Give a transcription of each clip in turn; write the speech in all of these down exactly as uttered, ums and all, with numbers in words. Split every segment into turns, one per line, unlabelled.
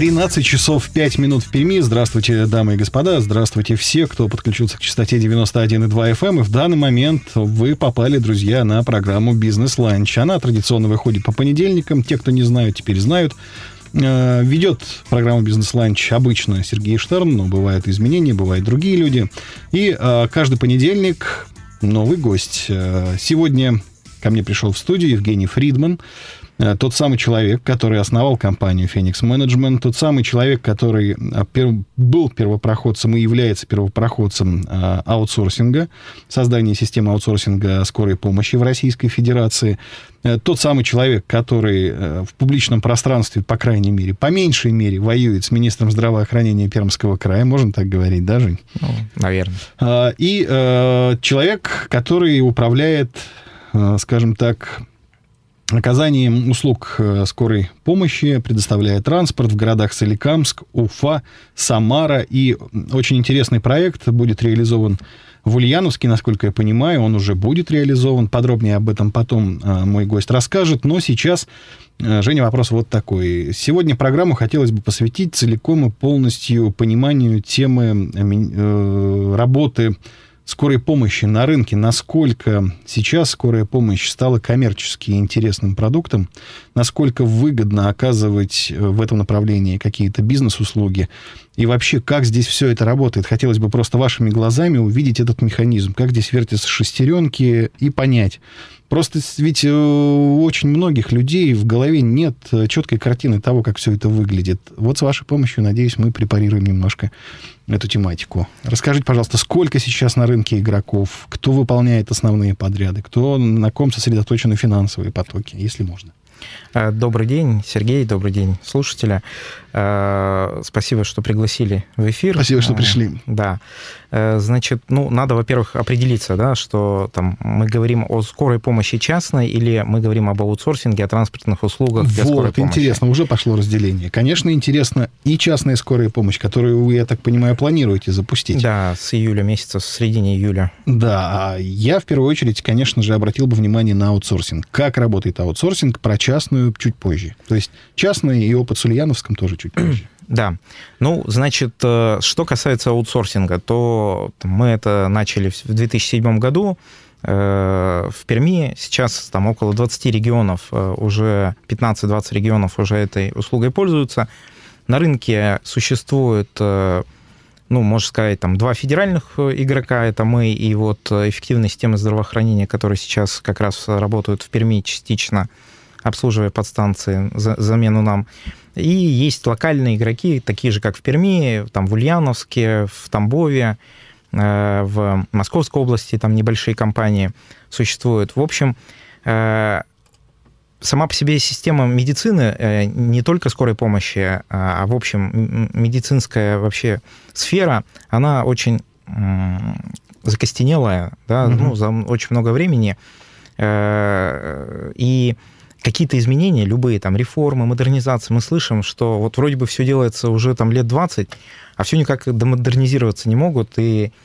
тринадцать часов пять минут в Перми. Здравствуйте, дамы и господа. Здравствуйте все, кто подключился к частоте девяносто один и два эф эм. И в данный момент вы попали, друзья, на программу «Бизнес-ланч». Она традиционно выходит по понедельникам. Те, кто не знают, теперь знают. Ведет программу «Бизнес-ланч» обычно Сергей Штерн, но бывают изменения, бывают другие люди. И каждый понедельник новый гость. Сегодня ко мне пришел в студию Евгений Фридман. Тот самый человек, который основал компанию Phoenix Management, тот самый человек, который был первопроходцем и является первопроходцем аутсорсинга, создания системы аутсорсинга скорой помощи в Российской Федерации, тот самый человек, который в публичном пространстве, по крайней мере, по меньшей мере, воюет с министром здравоохранения Пермского края, можно так говорить, да, Жень?
Ну, наверное.
И человек, который управляет, скажем так, оказанием услуг скорой помощи, предоставляя транспорт в городах Соликамск, Уфа, Самара. И очень интересный проект будет реализован в Ульяновске, насколько я понимаю. Он уже будет реализован. Подробнее об этом потом мой гость расскажет. Но сейчас, Женя, вопрос вот такой. Сегодня программу хотелось бы посвятить целиком и полностью пониманию темы работы скорой помощи на рынке, насколько сейчас скорая помощь стала коммерчески интересным продуктом, насколько выгодно оказывать в этом направлении какие-то бизнес-услуги, и вообще, как здесь все это работает. Хотелось бы просто вашими глазами увидеть этот механизм, как здесь вертятся шестеренки, и понять. Просто ведь у очень многих людей в голове нет четкой картины того, как все это выглядит. Вот с вашей помощью, надеюсь, мы препарируем немножко эту тематику. Расскажите, пожалуйста, сколько сейчас на рынке игроков, кто выполняет основные подряды, кто на ком сосредоточены финансовые потоки, если можно.
Добрый день, Сергей, добрый день, слушатели. Спасибо, что пригласили в эфир.
Спасибо, что пришли.
Да. Значит, ну, надо, во-первых, определиться, да, что там мы говорим о скорой помощи частной или мы говорим об аутсорсинге, о транспортных услугах для
вот,
скорой помощи.
Вот, интересно, уже пошло разделение. Конечно, интересно и частная скорая помощь, которую вы, я так понимаю, планируете запустить.
Да, с июля месяца, с середины июля.
Да, я в первую очередь, конечно же, обратил бы внимание на аутсорсинг. Как работает аутсорсинг, про частную чуть позже. То есть частный и опыт с Ульяновском тоже чуть позже.
Да. Ну, значит, что касается аутсорсинга, то мы это начали в две тысячи седьмом году в Перми. Сейчас там около двадцати регионов, уже пятнадцать-двадцать регионов уже этой услугой пользуются. На рынке существует, ну, можно сказать, там два федеральных игрока, это мы и вот эффективные системы здравоохранения, которые сейчас как раз работают в Перми частично, обслуживая подстанции, за, замену нам. И есть локальные игроки, такие же, как в Перми, там в Ульяновске, в Тамбове, э, в Московской области, там небольшие компании существуют. В общем, э, сама по себе система медицины, э, не только скорой помощи, а, а в общем медицинская вообще сфера, она очень э, закостенелая, да, mm-hmm. ну, за очень много времени. Э, и какие-то изменения, любые там реформы, модернизации, мы слышим, что вот вроде бы все делается уже там лет двадцать, а все никак домодернизироваться не могут, и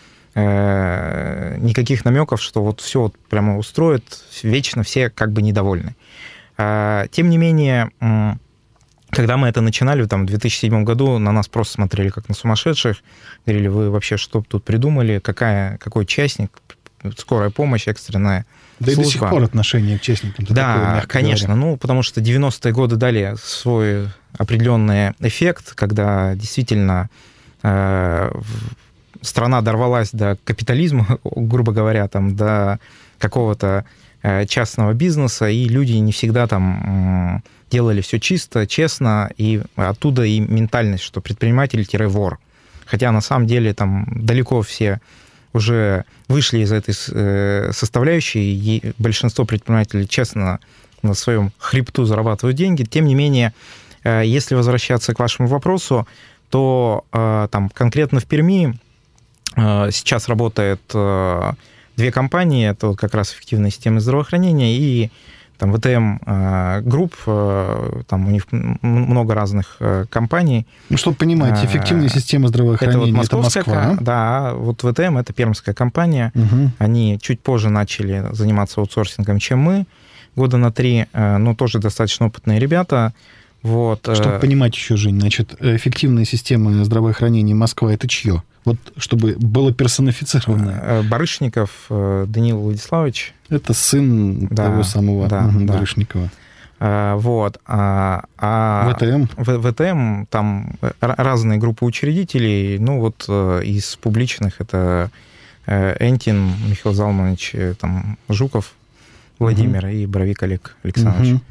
э, никаких намеков, что вот все вот прямо устроит, вечно все как бы недовольны. А, тем не менее, когда мы это начинали там, в две тысячи седьмом году, на нас просто смотрели как на сумасшедших, говорили, вы вообще что тут придумали, какая, какой частник, скорая помощь экстренная.
Да служба. И до сих пор отношение к частникам.
Да, такое, конечно. Говоря. Ну, потому что девяностые годы дали свой определенный эффект, когда действительно э, страна дорвалась до капитализма, грубо говоря, там, до какого-то э, частного бизнеса, и люди не всегда там э, делали все чисто, честно, и оттуда и ментальность, что предприниматель-вор. Хотя на самом деле там далеко все уже вышли из этой составляющей, и большинство предпринимателей честно на своем хребту зарабатывают деньги. Тем не менее, если возвращаться к вашему вопросу, то там конкретно в Перми сейчас работает две компании, это вот как раз эффективные системы здравоохранения и там вэ тэ эм Group, там у них много разных компаний.
Ну, чтобы понимать, эффективная система здравоохранения, это, вот это Москва,
да? Да, вот вэ тэ эм — это пермская компания. Угу. Они чуть позже начали заниматься аутсорсингом, чем мы, года на три, но тоже достаточно опытные ребята. Вот.
Чтобы понимать еще, Жень, значит, эффективная система здравоохранения Москва – это чье? Вот чтобы было персонифицировано.
Барышников Даниил Владиславович.
Это сын да, того самого да, угу, да. Барышникова.
Вот. А, а
ВТМ?
В, ВТМ, там разные группы учредителей. Ну, вот из публичных это Энтин Михаил Залманович, там, Жуков Владимир угу. и Боровик Олег Александрович. Угу.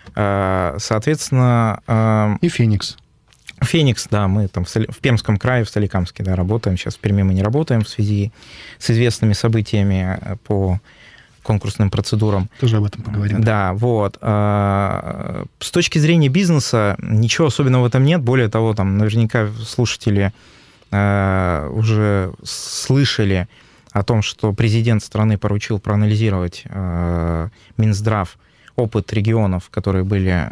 Соответственно...
И Феникс.
Феникс, да, мы там в, Соли... в Пермском крае, в Соликамске, да, работаем. Сейчас в Перми мы не работаем в связи с известными событиями по конкурсным процедурам.
Тоже об этом поговорим.
Да, вот. С точки зрения бизнеса ничего особенного в этом нет. Более того, там наверняка слушатели уже слышали о том, что президент страны поручил проанализировать Минздрав опыт регионов, которые были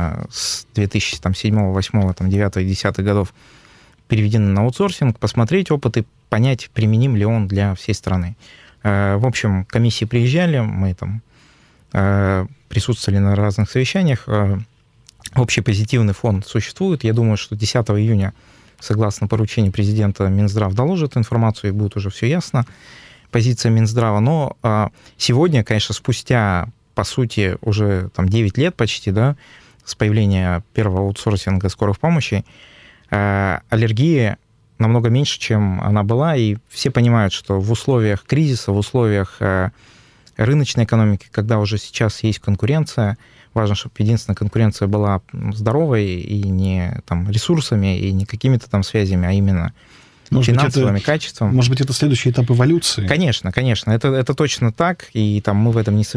с две тысячи седьмого, восьмого, девятого и десятого годов переведены на аутсорсинг, посмотреть опыт и понять, применим ли он для всей страны. В общем, комиссии приезжали, мы там присутствовали на разных совещаниях. Общий позитивный фон существует. Я думаю, что десятого июня, согласно поручению президента, Минздрав доложит информацию, и будет уже все ясно, позиция Минздрава. Но сегодня, конечно, спустя, по сути, уже там девять лет почти, да, с появления первого аутсорсинга скорой помощи, аллергия намного меньше, чем она была, и все понимают, что в условиях кризиса, в условиях рыночной экономики, когда уже сейчас есть конкуренция, важно, чтобы единственная конкуренция была здоровой и не там, ресурсами, и не какими-то там связями, а именно может финансовыми
быть, это,
качествами.
Может быть, это следующий этап эволюции?
Конечно, конечно, это, это точно так, и там, мы в этом не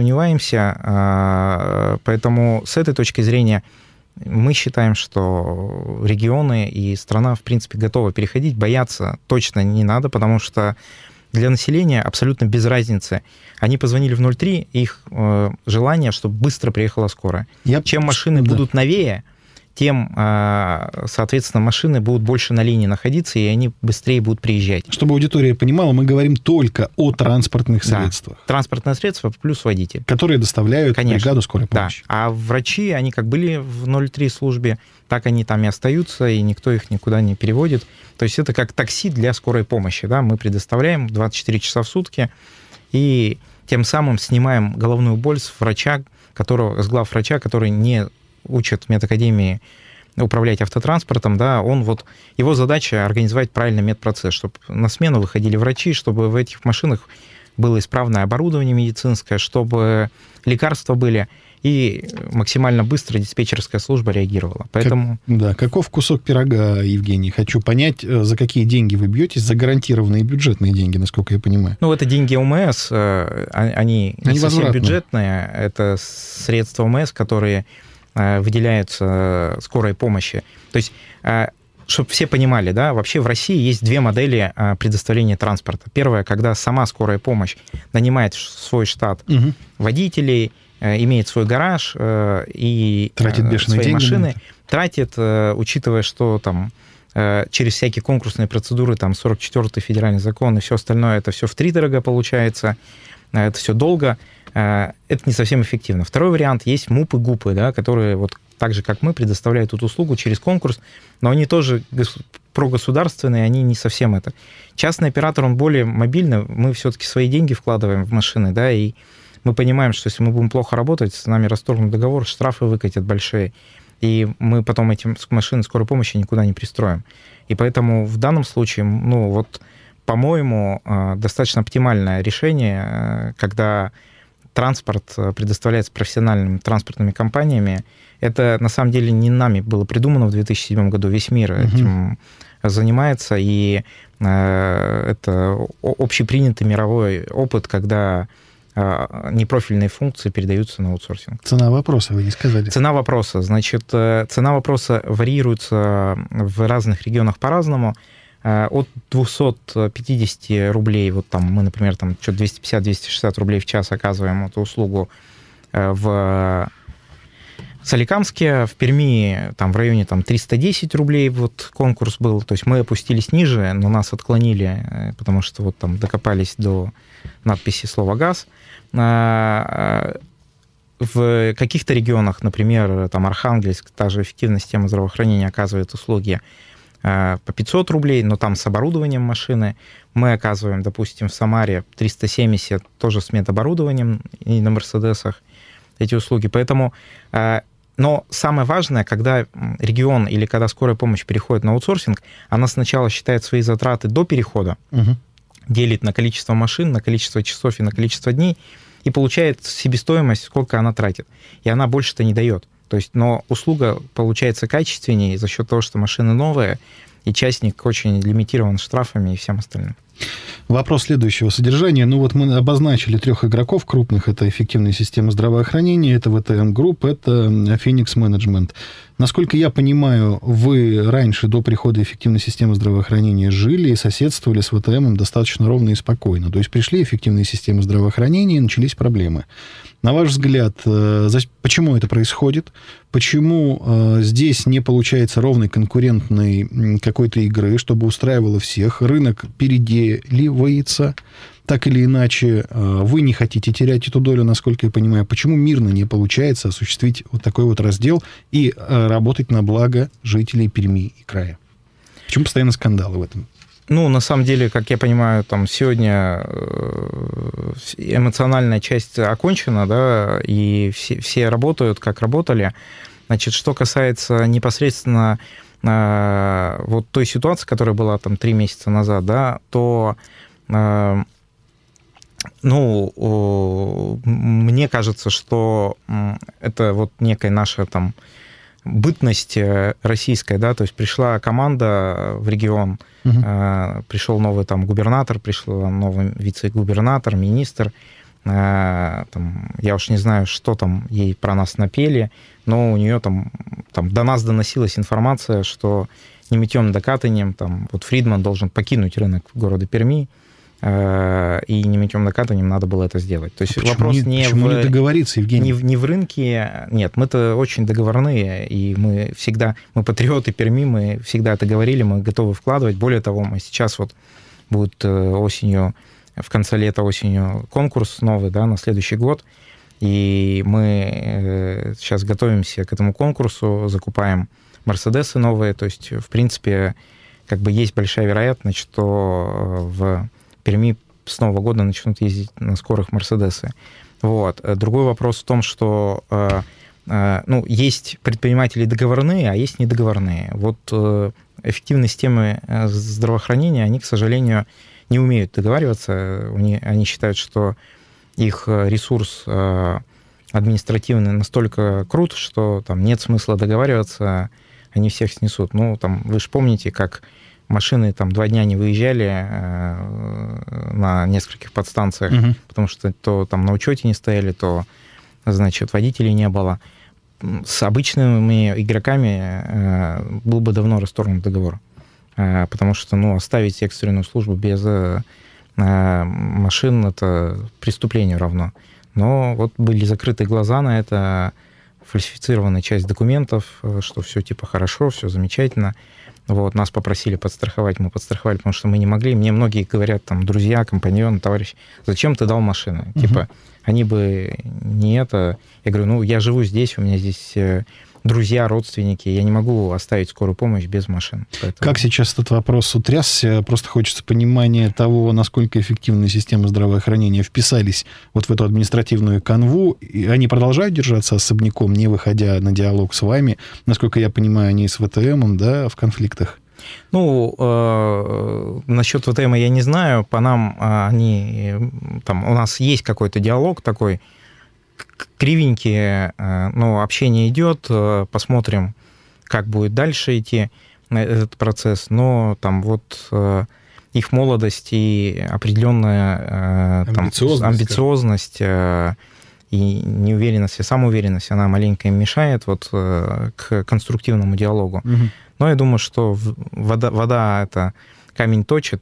сомневаемся. Поэтому с этой точки зрения мы считаем, что регионы и страна, в принципе, готовы переходить. Бояться точно не надо, потому что для населения абсолютно без разницы. Они позвонили в ноль три, их э, желание, чтобы быстро приехала скорая. Я... Чем машины да. будут новее, тем, э, соответственно, машины будут больше на линии находиться, и они быстрее будут приезжать.
Чтобы аудитория понимала, мы говорим только о транспортных средствах.
Да. Транспортное средство плюс водитель.
Которые доставляют
Конечно.
бригаду скорой помощи.
Да. А врачи, они как были в ноль три службе, так они там и остаются, и никто их никуда не переводит. То есть это как такси для скорой помощи. Да? Мы предоставляем двадцать четыре часа в сутки, и тем самым снимаем головную боль с врача, которого, с главврача, который не учат в медакадемии управлять автотранспортом, да, он вот, его задача организовать правильный медпроцесс, чтобы на смену выходили врачи, чтобы в этих машинах было исправное оборудование медицинское, чтобы лекарства были, и максимально быстро диспетчерская служба реагировала. Поэтому...
Как, да, каков кусок пирога, Евгений? Хочу понять, за какие деньги вы бьетесь, за гарантированные бюджетные деньги, насколько я понимаю.
Ну, это деньги ОМС, они не они совсем бюджетные, это средства ОМС, которые выделяются скорой помощи. То есть, чтобы все понимали, да, вообще в России есть две модели предоставления транспорта. Первая, когда сама скорая помощь нанимает в свой штат угу. водителей, имеет свой гараж и
тратит бешеные
свои
деньги,
машины, тратит, учитывая, что там через всякие конкурсные процедуры, там сорок четвёртый федеральный закон и все остальное, это все втридорога получается, это все долго, это не совсем эффективно. Второй вариант, есть МУПы, ГУПы, да, которые вот так же, как мы, предоставляют эту услугу через конкурс, но они тоже прогосударственные, они не совсем это. Частный оператор, он более мобильный, мы все-таки свои деньги вкладываем в машины, да, и мы понимаем, что если мы будем плохо работать, с нами расторгнут договор, штрафы выкатят большие, и мы потом эти машины скорой помощи никуда не пристроим. И поэтому в данном случае, ну вот, по-моему, достаточно оптимальное решение, когда транспорт предоставляется профессиональными транспортными компаниями. Это, на самом деле, не нами было придумано в две тысячи седьмом году. Весь мир угу. этим занимается, и это общепринятый мировой опыт, когда непрофильные функции передаются на аутсорсинг.
Цена вопроса, вы не сказали.
Цена вопроса. Значит, цена вопроса варьируется в разных регионах по-разному. От двухсот пятидесяти рублей, вот там мы, например, там что-то двести пятьдесят - двести шестьдесят рублей в час оказываем эту услугу в Соликамске, в Перми там в районе там триста десять рублей вот конкурс был, то есть мы опустились ниже, но нас отклонили, потому что вот там докопались до надписи слова «газ». в каких-то регионах, например, там Архангельск, та же эффективная система здравоохранения оказывает услуги по пятьсот рублей, но там с оборудованием машины. Мы оказываем, допустим, в Самаре триста семьдесят, тоже с медоборудованием и на Мерседесах эти услуги. Поэтому, но самое важное, когда регион или когда скорая помощь переходит на аутсорсинг, она сначала считает свои затраты до перехода, угу. делит на количество машин, на количество часов и на количество дней, и получает себестоимость, сколько она тратит. И она больше-то не дает. То есть, но услуга получается качественнее за счет того, что машины новые, и частник очень лимитирован штрафами и всем остальным.
Вопрос следующего содержания. Ну вот мы обозначили трех игроков крупных. Это эффективная система здравоохранения, это вэ тэ эм Group, это Phoenix Management. Насколько я понимаю, вы раньше, до прихода эффективной системы здравоохранения, жили и соседствовали с вэ тэ эм достаточно ровно и спокойно. То есть пришли эффективные системы здравоохранения, и начались проблемы. На ваш взгляд, почему это происходит? Почему здесь не получается ровной конкурентной какой-то игры, чтобы устраивало всех? Рынок переделивается. Так или иначе, вы не хотите терять эту долю, насколько я понимаю. Почему мирно не получается осуществить вот такой вот раздел и работать на благо жителей Перми и края? Почему постоянно скандалы в этом?
Ну, на самом деле, как я понимаю, там сегодня эмоциональная часть окончена, да, и все, все работают, как работали. Значит, что касается непосредственно э, вот той ситуации, которая была там три месяца назад, да, то, э, ну, э, мне кажется, что это вот некая наша там бытность российская, да, то есть пришла команда в регион, угу. э, пришел новый там губернатор, пришел новый вице-губернатор, министр, э, там, я уж не знаю, что там ей про нас напели, но у нее там, там до нас доносилась информация, что не мытьем да катаньем, там, вот Фридман должен покинуть рынок города Перми, и не мытьем да катаньем надо было это сделать. То есть
а
вопрос
не,
не,
почему
в,
не договориться, Евгений?
Не, в, не в рынке. Нет, мы-то очень договорные, и мы всегда, мы патриоты Перми, мы всегда это говорили, мы готовы вкладывать. Более того, мы сейчас вот будет осенью, в конце лета осенью конкурс новый, да, на следующий год, и мы сейчас готовимся к этому конкурсу, закупаем Мерседесы новые, то есть, в принципе, как бы есть большая вероятность, что в Перми с Нового года начнут ездить на скорых Мерседесы. Вот. Другой вопрос в том, что э, э, ну, есть предприниматели договорные, а есть недоговорные. Вот э, эффективные системы здравоохранения, они, к сожалению, не умеют договариваться. Они, они считают, что их ресурс э, административный настолько крут, что там нет смысла договариваться, они всех снесут. Ну, там, вы же помните, как машины там два дня не выезжали э, на нескольких подстанциях, угу. потому что то там на учете не стояли, то, значит, водителей не было. С обычными игроками э, был бы давно расторгнут договор, э, потому что, ну, оставить экстренную службу без э, машин — это преступлению равно. Но вот были закрыты глаза на это, фальсифицирована часть документов, что все типа хорошо, все замечательно. Вот, нас попросили подстраховать, мы подстраховали, потому что мы не могли. Мне многие говорят, там, друзья, компаньоны, товарищи, зачем ты дал машины? Uh-huh. Типа, они бы не это... Я говорю, ну, я живу здесь, у меня здесь друзья, родственники, я не могу оставить скорую помощь без машин. Поэтому... Как
сейчас этот вопрос утрясся? Просто хочется понимания того, насколько эффективные системы здравоохранения вписались вот в эту административную канву. И они продолжают держаться особняком, не выходя на диалог с вами. Насколько я понимаю, они с вэ тэ эм, да, в конфликтах?
Ну, э, насчет вэ тэ эм я не знаю. По нам они... Там, у нас есть какой-то диалог такой, кривенькие, но общение идет, посмотрим, как будет дальше идти этот процесс, но там вот их молодость и определенная там, амбициозность, амбициозность и неуверенность, и самоуверенность, она маленько им мешает вот к конструктивному диалогу. Угу. Но я думаю, что вода, вода это камень точит,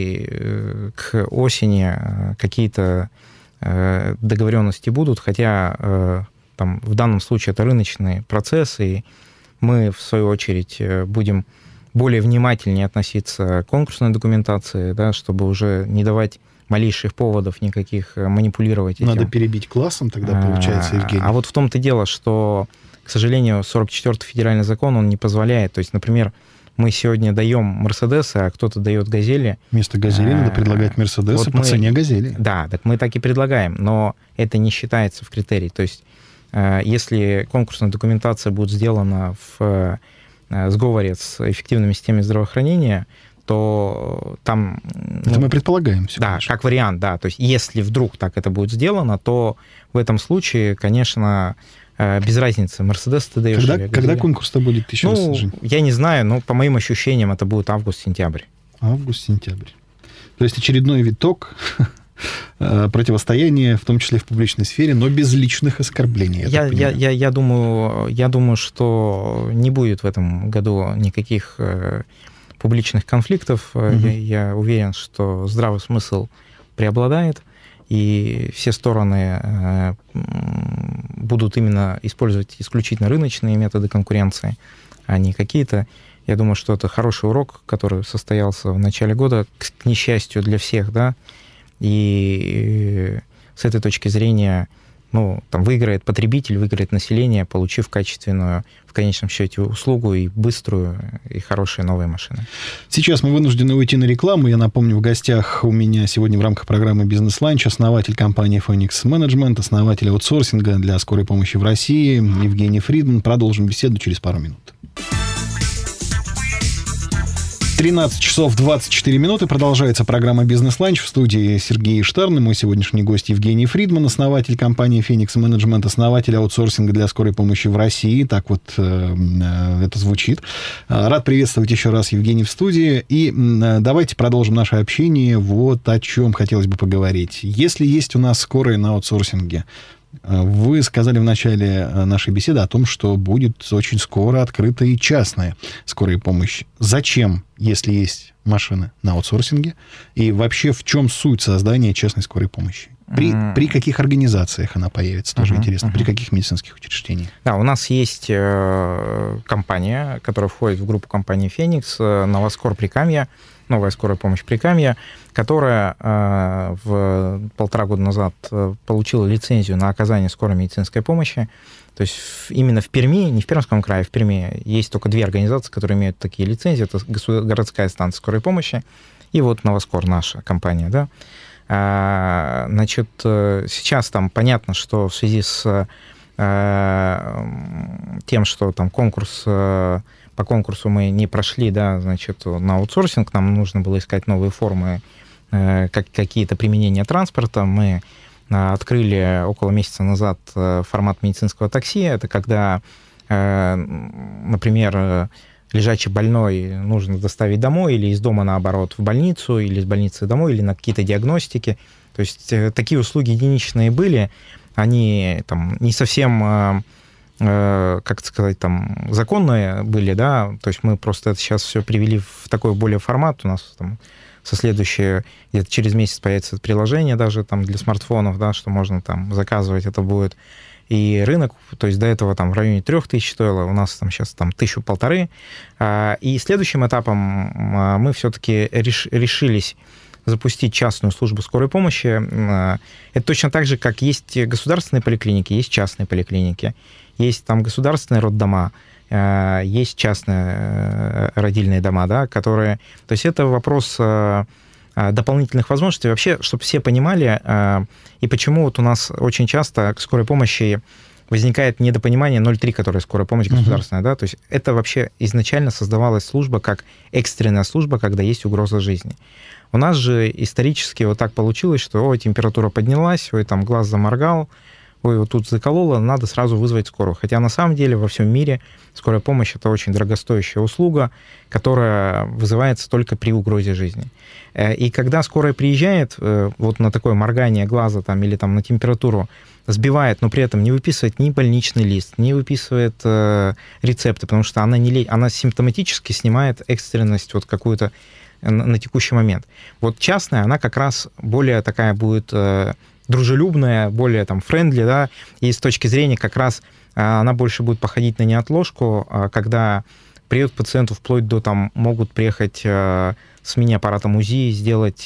и к осени какие-то договоренности будут, хотя там, в данном случае это рыночный процесс, и мы, в свою очередь, будем более внимательнее относиться к конкурсной документации, да, чтобы уже не давать малейших поводов никаких манипулировать этим.
Надо перебить классом, тогда получается, Евгений.
А вот в том-то дело, что, к сожалению, сорок четвёртый федеральный закон, он не позволяет. То есть, например, мы сегодня даем Мерседесы, а кто-то дает Газели.
Вместо Газели надо предлагать Мерседесы вот по мы, цене Газели.
Да, так мы так и предлагаем, но это не считается в критерии. То есть, если конкурсная документация будет сделана в сговоре с эффективными системами здравоохранения, то там...
Это ну, мы предполагаем.
Да, конечно. Как вариант, да. То есть если вдруг так это будет сделано, то в этом случае, конечно, без разницы, Мерседес ты даешь...
Когда, когда конкурс-то будет еще
ну,
раз, Жень?
Я не знаю, но по моим ощущениям это будет август-сентябрь.
Август-сентябрь. То есть очередной виток противостояния, в том числе в публичной сфере, но без личных оскорблений.
Я, я, я, я, думаю, я думаю, что не будет в этом году никаких публичных конфликтов. Угу. Я, я уверен, что здравый смысл преобладает, и все стороны будут именно использовать исключительно рыночные методы конкуренции, а не какие-то. Я думаю, что это хороший урок, который состоялся в начале года, к несчастью для всех, да, и с этой точки зрения, ну, там выиграет потребитель, выиграет население, получив качественную, в конечном счете, услугу и быструю, и хорошие новые машины.
Сейчас мы вынуждены уйти на рекламу. Я напомню, в гостях у меня сегодня в рамках программы «Бизнес-ланч» основатель компании Phoenix Management, основатель аутсорсинга для скорой помощи в России Евгений Фридман. Продолжим беседу через пару минут. тринадцать часов двадцать четыре минуты. Продолжается программа «Бизнес-ланч». В студии Сергей Штарн. Мой сегодняшний гость Евгений Фридман, основатель компании Phoenix Management, основатель аутсорсинга для скорой помощи в России. Так вот э, это звучит. Рад приветствовать еще раз Евгений в студии. И э, давайте продолжим наше общение. Вот о чем хотелось бы поговорить. Если есть у нас скорые на аутсорсинге, вы сказали в начале нашей беседы о том, что будет очень скоро открыта и частная скорая помощь. Зачем, если есть машины на аутсорсинге? И вообще, в чем суть создания частной скорой помощи? При, mm. при каких организациях она появится? Тоже uh-huh, интересно. Uh-huh. При каких медицинских учреждениях?
Да, у нас есть э, компания, которая входит в группу компании «Феникс», э, «Новоскор Прикамье», новая скорая помощь Прикамья, которая э, в полтора года назад э, получила лицензию на оказание скорой медицинской помощи. То есть в, именно в Перми, не в Пермском крае, в Перми есть только две организации, которые имеют такие лицензии. Это городская станция скорой помощи и вот Новоскор, наша компания, да. А, значит, сейчас там понятно, что в связи с э, тем, что там конкурс... Э, по конкурсу мы не прошли, да, значит, на аутсорсинг, нам нужно было искать новые формы, э, как, какие-то применения транспорта. Мы э, открыли около месяца назад э, формат медицинского такси. Это когда, э, например, лежачий больной нужно доставить домой, или из дома, наоборот, в больницу, или из больницы домой, или на какие-то диагностики. То есть э, такие услуги единичные были, они там не совсем... Э, как сказать, там, законные были, да, то есть мы просто это сейчас все привели в такой более формат, у нас там со следующей, где-то через месяц появится приложение даже там для смартфонов, да, что можно там заказывать, это будет, и рынок, то есть до этого там в районе трех тысяч стоило, у нас там сейчас там тысячу-полторы, и следующим этапом мы все-таки реш, решились запустить частную службу скорой помощи. Это точно так же, как есть государственные поликлиники, есть частные поликлиники. Есть там государственные роддома, есть частные родильные дома, да, которые... То есть это вопрос дополнительных возможностей. Вообще, чтобы все понимали, и почему вот у нас очень часто к скорой помощи возникает недопонимание ноль три, которая скорая помощь государственная, uh-huh. да, то есть это вообще изначально создавалась служба как экстренная служба, когда есть угроза жизни. У нас же исторически вот так получилось, что ой, температура поднялась, ой, там глаз заморгал, ой, вот тут закололо, надо сразу вызвать скорую. Хотя на самом деле во всем мире скорая помощь – это очень дорогостоящая услуга, которая вызывается только при угрозе жизни. И когда скорая приезжает, вот на такое моргание глаза там, или там, на температуру, сбивает, но при этом не выписывает ни больничный лист, не выписывает э, рецепты, потому что она, не, она симптоматически снимает экстренность вот какую-то на, на текущий момент. Вот частная, она как раз более такая будет э, дружелюбная, более там френдли, да, и с точки зрения как раз э, она больше будет походить на неотложку, э, когда приедут к пациенту вплоть до, там, могут приехать э, с мини-аппаратом УЗИ, сделать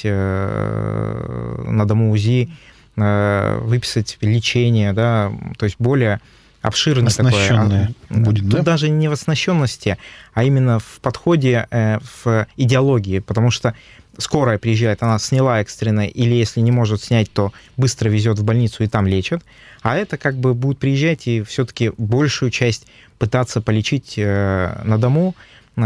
э, на дому УЗИ, э, выписать лечение, да, то есть более обширное
такое. Будет,
Тут
да?
даже не в оснащенности, а именно в подходе, э, в идеологии, потому что скорая приезжает, она сняла экстренно, или если не может снять, то быстро везет в больницу и там лечат. А это как бы будет приезжать и все-таки большую часть пытаться полечить э, на дому,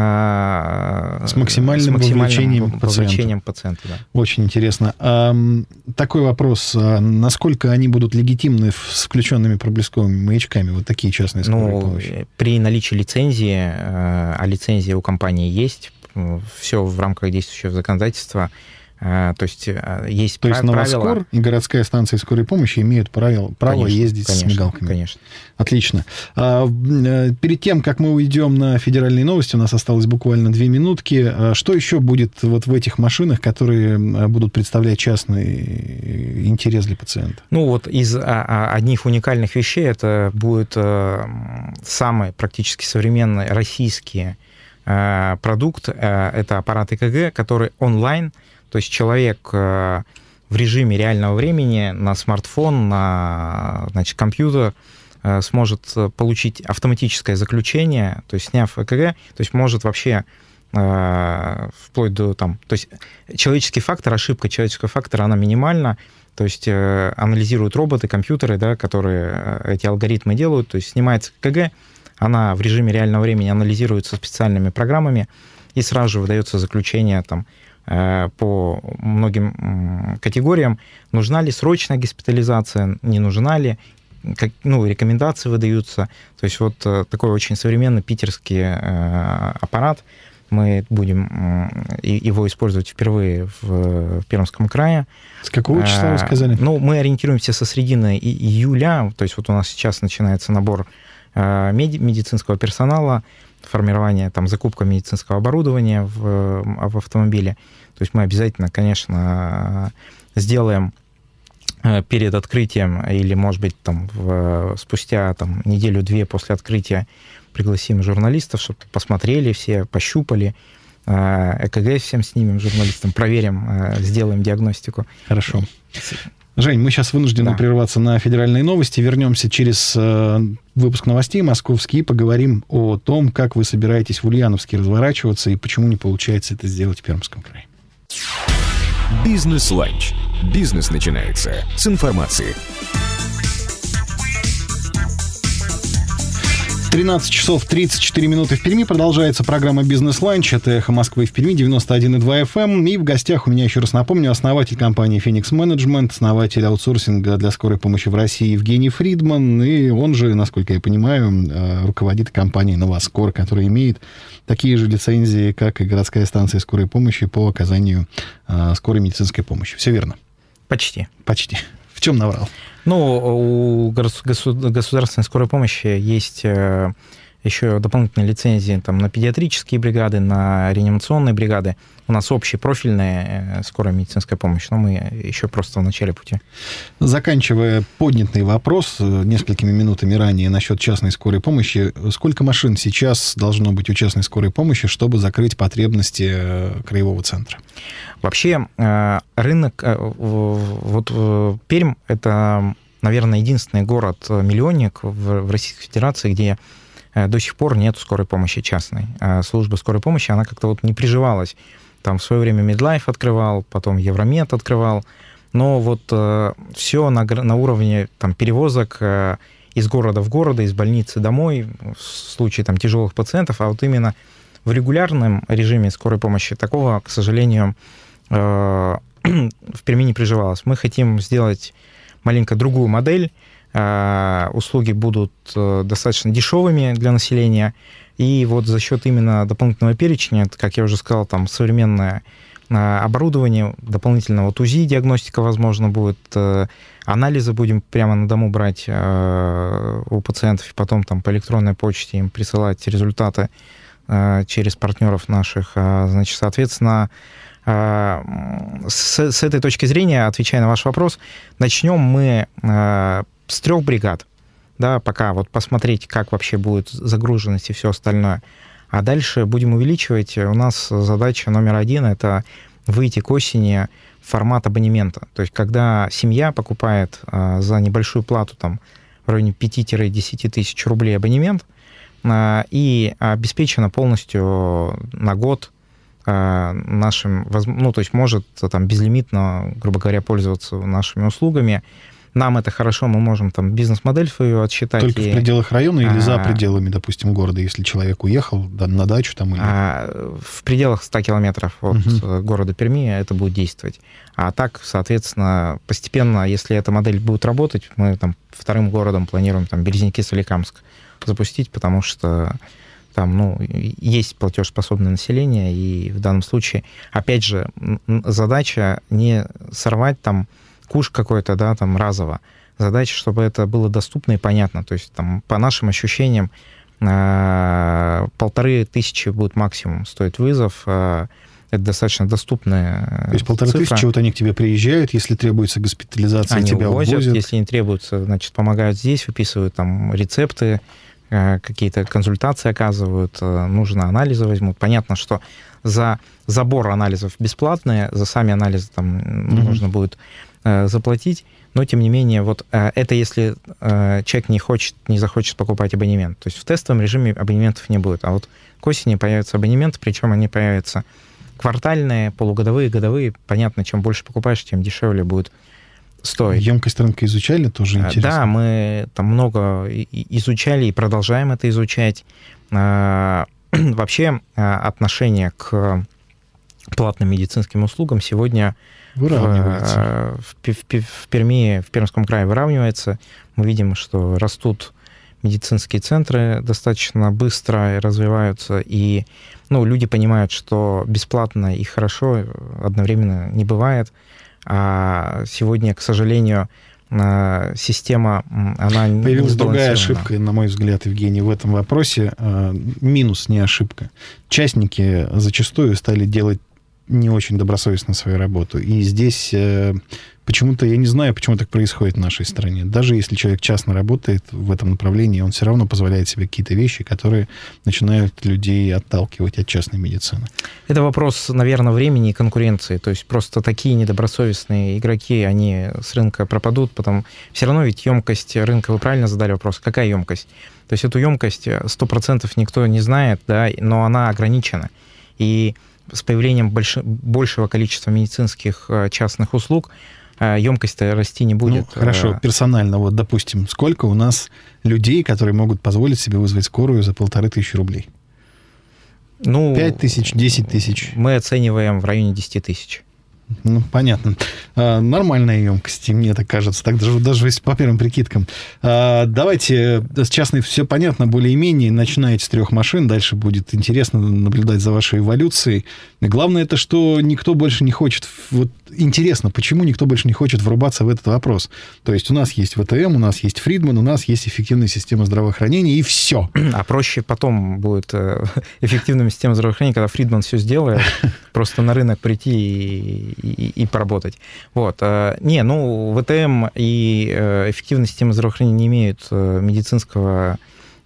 с максимальным,
с максимальным
вовлечением,
вовлечением пациента. пациента да.
Очень интересно. А, такой вопрос. А насколько они будут легитимны с включенными проблесковыми маячками? Вот такие частные скорые
ну,
помощи.
При наличии лицензии, а лицензия у компании есть, все в рамках действующего законодательства, то есть есть
То есть
правила...
Новоскор и городская станция скорой помощи имеют правило, право
конечно,
ездить
конечно,
с мигалками?
Конечно.
Отлично. А, перед тем, как мы уйдем на федеральные новости, у нас осталось буквально две минутки. А что еще будет вот в этих машинах, которые будут представлять частный интерес для пациента?
Ну вот из одних уникальных вещей это будет самый практически современный российский продукт. Это аппарат ЭКГ, который онлайн. То есть человек в режиме реального времени на смартфон, на, значит, компьютер сможет получить автоматическое заключение, то есть сняв ЭКГ, то есть может вообще вплоть до там... То есть человеческий фактор, ошибка человеческого фактора, она минимальна, то есть анализируют роботы, компьютеры, да, которые эти алгоритмы делают, то есть снимается ЭКГ, она в режиме реального времени анализируется специальными программами, и сразу же выдается заключение там, по многим категориям, нужна ли срочная госпитализация, не нужна ли, как, ну, рекомендации выдаются. То есть вот такой очень современный питерский аппарат. Мы будем его использовать впервые в Пермском крае.
С какого числа вы сказали?
Ну, мы ориентируемся со середины июля, то есть вот у нас сейчас начинается набор медицинского персонала, формирование, там, закупка медицинского оборудования в, в автомобиле. То есть мы обязательно, конечно, сделаем перед открытием или, может быть, там, в, спустя там, неделю-две после открытия пригласим журналистов, чтобы посмотрели все, пощупали, ЭКГ всем снимем журналистам, проверим, сделаем диагностику.
Хорошо. Жень, мы сейчас вынуждены да. прерваться на федеральные новости. Вернемся через э, выпуск новостей московский и поговорим о том, как вы собираетесь в Ульяновске разворачиваться и почему не получается это сделать в Пермском крае.
Бизнес-ланч. Бизнес начинается с информации.
тринадцать часов тридцать четыре минуты в Перми. Продолжается программа «Бизнес-ланч». Это «Эхо Москвы» в Перми, девяносто один и два эф эм. И в гостях у меня, еще раз напомню, основатель компании «Феникс Менеджмент», основатель аутсорсинга для скорой помощи в России Евгений Фридман. И он же, насколько я понимаю, руководит компанией «Новоскор», которая имеет такие же лицензии, как и городская станция скорой помощи по оказанию скорой медицинской помощи. Все верно?
Почти.
Почти. В чем наврал?
Ну, у государственной скорой помощи есть еще дополнительные лицензии там, на педиатрические бригады, на реанимационные бригады. У нас общепрофильная скорая медицинская помощь, но мы еще просто в начале пути.
Заканчивая поднятый вопрос несколькими минутами ранее насчет частной скорой помощи, сколько машин сейчас должно быть у частной скорой помощи, чтобы закрыть потребности краевого центра?
Вообще рынок... Вот Пермь — это, наверное, единственный город-миллионник в Российской Федерации, где до сих пор нет скорой помощи частной. Служба скорой помощи, она как-то вот не приживалась. Там в свое время Медлайф открывал, потом Евромед открывал. Но вот э, все на, на уровне там, перевозок э, из города в город, из больницы домой, в случае там, тяжелых пациентов. А вот именно в регулярном режиме скорой помощи такого, к сожалению, э, в Перми не приживалось. Мы хотим сделать маленько другую модель. Э, услуги будут э, достаточно дешевыми для населения. И вот за счет именно дополнительного перечня, как я уже сказал, там современное оборудование, дополнительно вот УЗИ, диагностика, возможно, будет, анализы будем прямо на дому брать у пациентов и потом там по электронной почте им присылать результаты через партнеров наших. Значит, соответственно, с, с этой точки зрения, отвечая на ваш вопрос, начнем мы с трех бригад. Да, пока вот посмотреть, как вообще будет загруженность и все остальное. А дальше будем увеличивать. У нас задача номер один – это выйти к осени в формат абонемента. То есть когда семья покупает за небольшую плату, там, в районе пяти-десяти тысяч рублей абонемент, и обеспечена полностью на год нашим, ну, то есть может там безлимитно, грубо говоря, пользоваться нашими услугами. Нам это хорошо, мы можем там бизнес-модель свою отсчитать.
Только
и...
в пределах района или а... за пределами, допустим, города, если человек уехал на дачу там или...
А, в пределах ста километров от угу. города Перми это будет действовать. А так, соответственно, постепенно, если эта модель будет работать, мы там вторым городом планируем там Березники-Соликамск запустить, потому что там, ну, есть платежеспособное население, и в данном случае, опять же, задача не сорвать там куш какой-то, да, там, разово. Задача, чтобы это было доступно и понятно. То есть, там, по нашим ощущениям, полторы тысячи будет максимум стоить вызов. Это достаточно доступная
То есть полторы
цифра.
тысячи, вот они к тебе приезжают, если требуется госпитализация,
они
тебя
увозят,
увозят.
Если не требуется, значит, помогают здесь, выписывают там рецепты, какие-то консультации оказывают, нужно анализы возьмут. Понятно, что за забор анализов бесплатные, за сами анализы там mm-hmm. нужно будет заплатить, но, тем не менее, вот это если человек не хочет, не захочет покупать абонемент. То есть в тестовом режиме абонементов не будет, а вот к осени появятся абонементы, причем они появятся квартальные, полугодовые, годовые. Понятно, чем больше покупаешь, тем дешевле будет стоить.
Емкость рынка изучали, тоже интересно.
Да, мы там много изучали и продолжаем это изучать. Вообще отношение к платным медицинским услугам сегодня
выравнивается.
В, в, в Перми, в Пермском крае выравнивается. Мы видим, что растут медицинские центры достаточно быстро развиваются, и ну, люди понимают, что бесплатно и хорошо одновременно не бывает. А сегодня, к сожалению, система, она
Появилась другая ошибка, на мой взгляд, Евгений, в этом вопросе. Минус, не ошибка. Частники зачастую стали делать не очень добросовестно свою работу. И здесь почему-то, я не знаю, почему так происходит в нашей стране. Даже если человек частно работает в этом направлении, он все равно позволяет себе какие-то вещи, которые начинают людей отталкивать от частной медицины.
Это вопрос, наверное, времени и конкуренции. То есть просто такие недобросовестные игроки, они с рынка пропадут, потом все равно ведь емкость рынка, вы правильно задали вопрос, какая емкость? То есть эту емкость сто процентов никто не знает, да, но она ограничена. И с появлением больш... большего количества медицинских частных услуг емкость-то расти не будет.
Ну, хорошо, персонально, вот, допустим, сколько у нас людей, которые могут позволить себе вызвать скорую за полторы тысячи рублей?
Ну,
пять тысяч, десять тысяч?
Мы оцениваем в районе десять тысяч.
Ну, понятно. А, нормальная емкость, мне так кажется, так даже, даже если по первым прикидкам. А, давайте, с частной все понятно, более-менее, начинаете с трех машин, дальше будет интересно наблюдать за вашей эволюцией. Главное, это что никто больше не хочет... Вот интересно, почему никто больше не хочет врубаться в этот вопрос? То есть у нас есть ВТМ, у нас есть Фридман, у нас есть эффективная система здравоохранения, и все.
А проще потом будет эффективная система здравоохранения, когда Фридман все сделает, просто на рынок прийти и, и, и поработать. Вот. Не, ну, ВТМ и эффективная система здравоохранения не имеют медицинского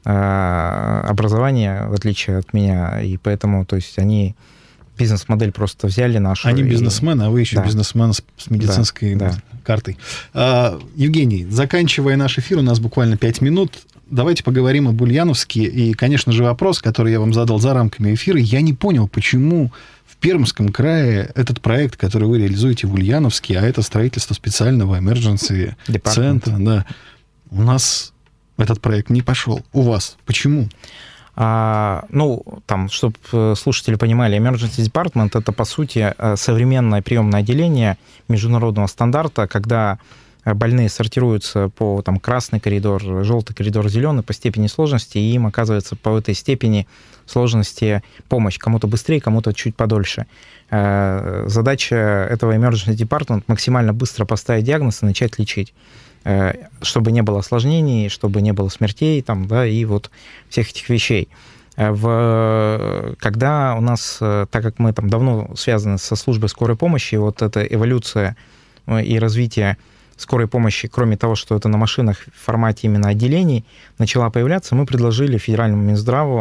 образования, в отличие от меня, и поэтому, то есть, они... Бизнес-модель просто взяли нашу.
Они бизнесмены, и... а вы еще да. бизнесмен с, с медицинской
да,
картой. А, Евгений, заканчивая наш эфир, у нас буквально пять минут. Давайте поговорим об Ульяновске. И, конечно же, вопрос, который я вам задал за рамками эфира. Я не понял, почему в Пермском крае этот проект, который вы реализуете в Ульяновске, а это строительство специального emergency центра, да, у нас этот проект не пошел. У вас. Почему?
А, ну, там, чтобы слушатели понимали, Emergency Department — это, по сути, современное приемное отделение международного стандарта, когда больные сортируются по там, красный коридор, желтый коридор, зеленый по степени сложности, и им оказывается по этой степени сложности помощь. Кому-то быстрее, кому-то чуть подольше. Задача этого Emergency Department — максимально быстро поставить диагноз и начать лечить, чтобы не было осложнений, чтобы не было смертей, там, да, и вот всех этих вещей. В, когда у нас, так как мы там давно связаны со службой скорой помощи, вот эта эволюция и развитие скорой помощи, кроме того, что это на машинах в формате именно отделений, начала появляться, мы предложили федеральному Минздраву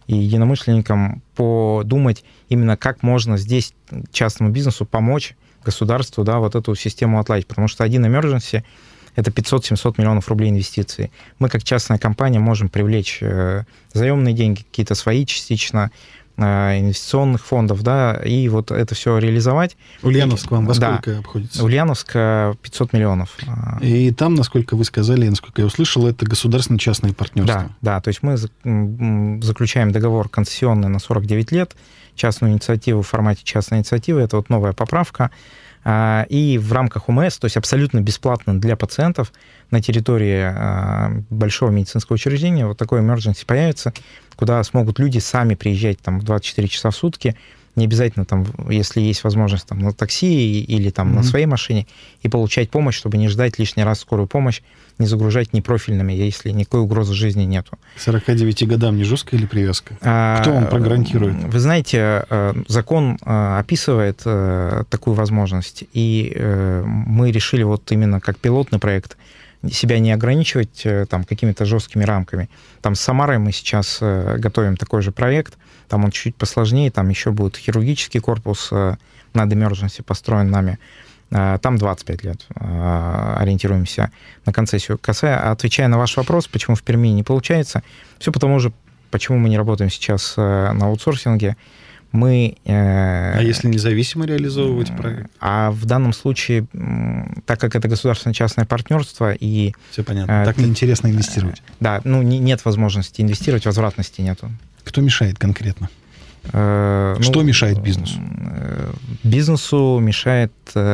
и единомышленникам подумать именно, как можно здесь частному бизнесу помочь государству, да, вот эту систему отладить. Потому что один emergency – это пятьсот-семьсот миллионов рублей инвестиций. Мы, как частная компания, можем привлечь заемные деньги, какие-то свои частично, инвестиционных фондов, да, и вот это все реализовать.
Ульяновск вам во сколько
да,
обходится?
Ульяновск пятьсот миллионов.
И там, насколько вы сказали, насколько я услышал, это государственно-частное партнерство.
Да, да, то есть мы заключаем договор концессионный на сорок девять лет, частную инициативу в формате частной инициативы, это вот новая поправка, и в рамках ОМС, то есть абсолютно бесплатно для пациентов на территории большого медицинского учреждения вот такой emergency появится, куда смогут люди сами приезжать там, в двадцать четыре часа в сутки, не обязательно, там, если есть возможность там, на такси или там, mm-hmm. на своей машине, и получать помощь, чтобы не ждать лишний раз скорую помощь, не загружать непрофильными, если никакой угрозы жизни нету.
К сорока девяти годам не жесткая или привязка? А, Кто вам прогарантирует?
Вы знаете, закон описывает такую возможность, и мы решили вот именно как пилотный проект себя не ограничивать там, какими-то жесткими рамками. Там с Самарой мы сейчас готовим такой же проект, там он чуть-чуть посложнее, там еще будет хирургический корпус над emergency построен нами. Там двадцать пять лет ориентируемся на концессию. Отвечая на ваш вопрос, почему в Перми не получается, все потому же, почему мы не работаем сейчас на аутсорсинге. Мы,
а если независимо реализовывать проект?
А в данном случае, так как это государственно-частное партнерство и...
Все понятно. Так неинтересно инвестировать.
Да, ну нет возможности инвестировать, возвратности нету.
Кто мешает конкретно? Что ну, мешает бизнесу?
Бизнесу мешает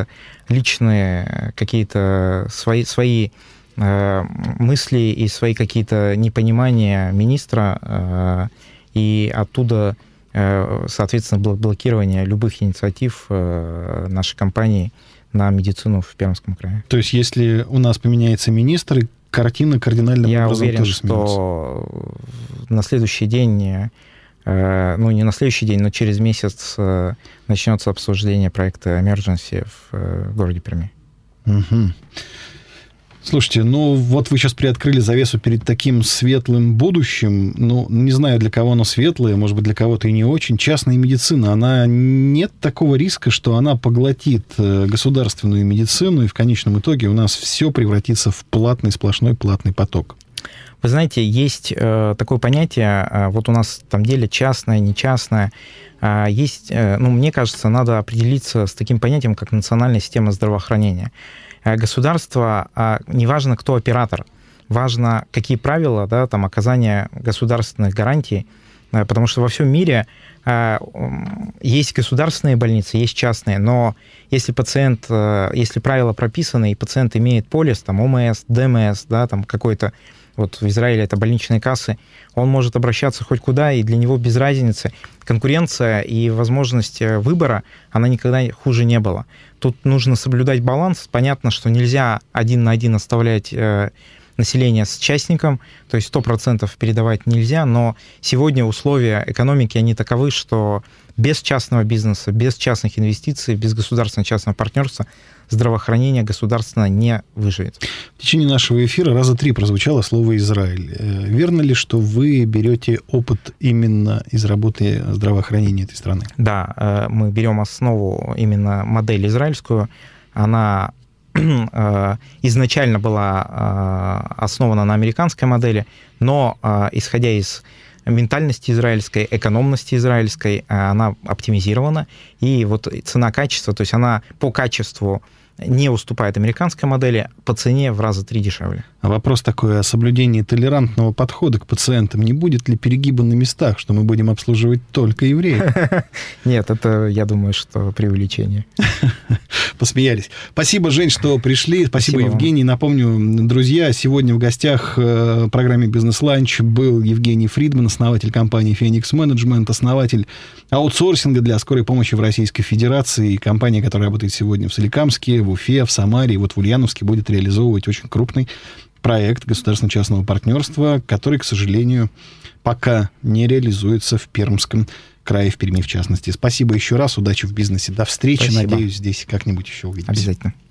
личные какие-то свои, свои мысли и свои какие-то непонимания министра, и оттуда, соответственно, блокирование любых инициатив нашей компании на медицину в Пермском крае.
То есть, если у нас поменяется министр, картина кардинальным
Я
образом
уверен,
тоже
что на следующий день... ну, не на следующий день, но через месяц начнется обсуждение проекта Emergency в городе Перми.
Угу. Слушайте, ну вот вы сейчас приоткрыли завесу перед таким светлым будущим. Ну, не знаю, для кого оно светлое, может быть, для кого-то и не очень. Частная медицина, она нет такого риска, что она поглотит государственную медицину, и в конечном итоге у нас все превратится в платный, сплошной платный поток.
Вы знаете, есть э, такое понятие, э, вот у нас там делят частное, нечастное. Э, есть, э, ну, мне кажется, надо определиться с таким понятием, как национальная система здравоохранения. Э, государство, э, неважно, кто оператор, важно, какие правила, да, там, оказания государственных гарантий, э, потому что во всем мире э, есть государственные больницы, есть частные, но если пациент, э, если правила прописаны, и пациент имеет полис, там, ОМС, ДМС, да, там, какой-то, вот в Израиле это больничные кассы, он может обращаться хоть куда, и для него без разницы. Конкуренция и возможность выбора, она никогда хуже не была. Тут нужно соблюдать баланс. Понятно, что нельзя один на один оставлять население с частником, то есть сто процентов передавать нельзя, но сегодня условия экономики, они таковы, что без частного бизнеса, без частных инвестиций, без государственно-частного партнерства здравоохранение государственно не выживет.
В течение нашего эфира раза три прозвучало слово «Израиль». Верно ли, что вы берете опыт именно из работы здравоохранения этой страны?
Да, мы берем основу именно модель израильскую. Она изначально была основана на американской модели, но, исходя из ментальности израильской, экономности израильской, она оптимизирована, и вот цена-качество, то есть она по качеству не уступает американской модели, по цене в раза три дешевле.
А вопрос такой, о соблюдении толерантного подхода к пациентам. Не будет ли перегиба на местах, что мы будем обслуживать только евреев?
Нет, это, я думаю, что преувеличение.
Посмеялись. Спасибо, Жень, что пришли. Спасибо, Спасибо Евгений. Вам. Напомню, друзья, сегодня в гостях в программе «Бизнес-ланч» был Евгений Фридман, основатель компании «Феникс Менеджмент», основатель аутсорсинга для скорой помощи в Российской Федерации, компания, которая работает сегодня в Соликамске, в Уфе, в Самаре, и вот в Ульяновске будет реализовывать очень крупный проект государственно-частного партнерства, который, к сожалению, пока не реализуется в Пермском крае, в Перми в частности. Спасибо еще раз, удачи в бизнесе. До встречи,
Спасибо.
Надеюсь, здесь как-нибудь еще увидимся.
Обязательно.